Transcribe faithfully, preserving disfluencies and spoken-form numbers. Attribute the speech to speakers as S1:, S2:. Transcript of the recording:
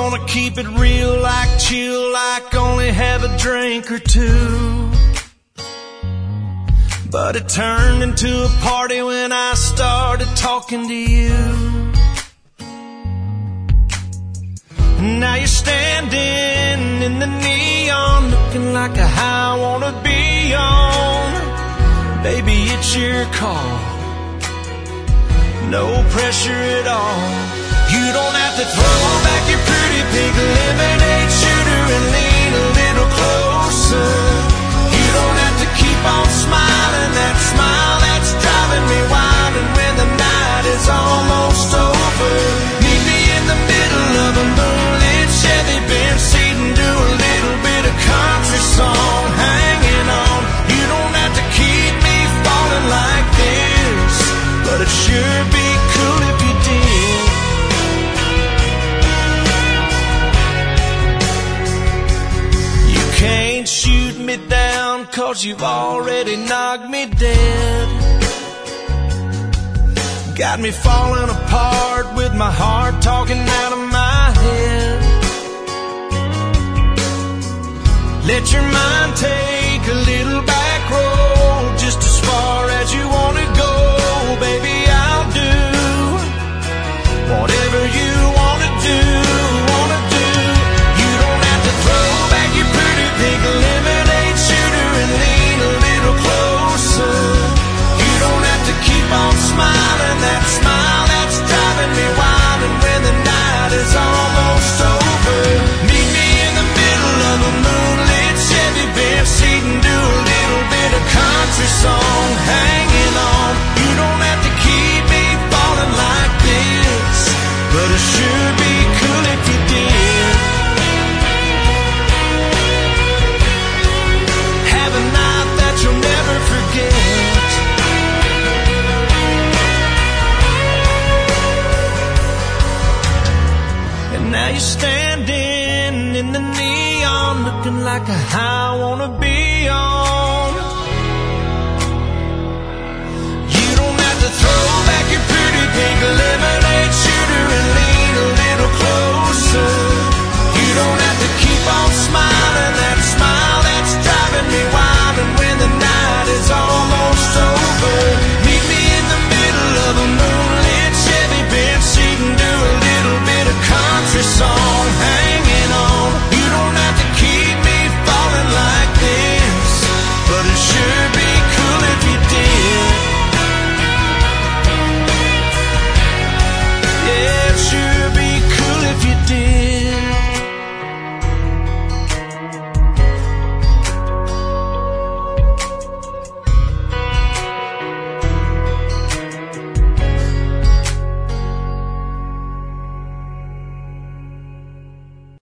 S1: gonna keep it real, like chill, like only have a drink or two. But it turned into a party when I started talking to you. Now you're standing in the neon, looking like a high I wanna be on. Baby, it's your call, no pressure at all. You don't have to throw back your pretty pink lemonade shooter and lean a little closer. You don't have to keep on smiling, that smile that's driving me wild. And when the night is almost over, meet me in the middle of a moonlit Chevy Benz seat and do a little bit of country song, hanging on. You don't have to keep me falling like this, but it'd sure be cool if you did. You can't shoot me down, cause you've already knocked me dead. Got me falling apart with my heart talking out of my head. Let your mind take a little back road, just as far as you wanna go. Baby, I'll do whatever you wanna do, wanna do. You don't have to throw back your pretty pink lemonade shooter and lean a little closer. You don't have to keep on smiling, that smile that's driving me wild. And when the night is almost over, meet me in the middle of a moonlit Chevy Benz seat and do a little bit of country song, hanging on. You don't have to keep me falling like this, but it sure be cool if you did. Have a night that you'll never forget. And now you're standing in the neon, looking like a high I wanna be on. You don't have to throw back your pretty pink lemonade shooter and lean a little closer.